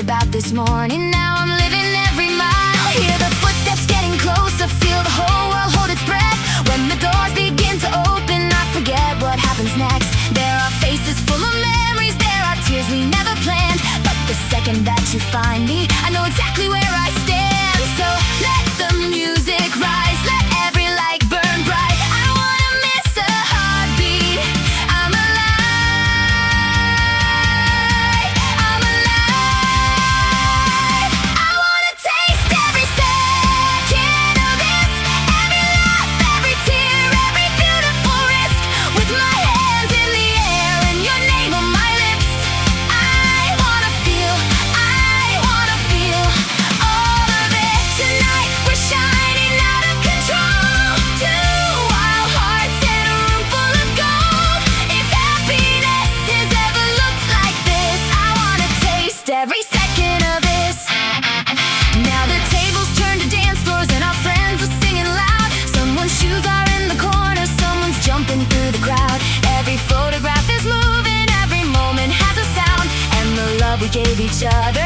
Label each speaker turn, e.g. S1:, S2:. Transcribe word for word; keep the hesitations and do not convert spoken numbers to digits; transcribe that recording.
S1: about this morning. Now I'm living every mile. Hear the footsteps getting closer, feel the whole world hold its breath. When the doors begin to open, I forget what happens next. There are faces full of memories, there are tears we never planned. But the second that you find me, I know exactly where I stand. So let the music rise, let every light burn bright. I don't wanna miss a heartbeat. I'm alive, I'm alive. I wanna taste every second of this, every laugh, every tear, every beautiful risk. With my hands in the air and your name on my lips, I wanna feel, I wanna feel all of it. Tonight we're shining out of control, two wild hearts in a room full of gold. If happiness has ever looked like this, I wanna taste every second of this. Now the tables turn to dance floors and our friends are singing loud. Someone's shoes are in the corner, someone's jumping through the crowd. Every photograph is moving, every moment has a sound. And the love we gave each other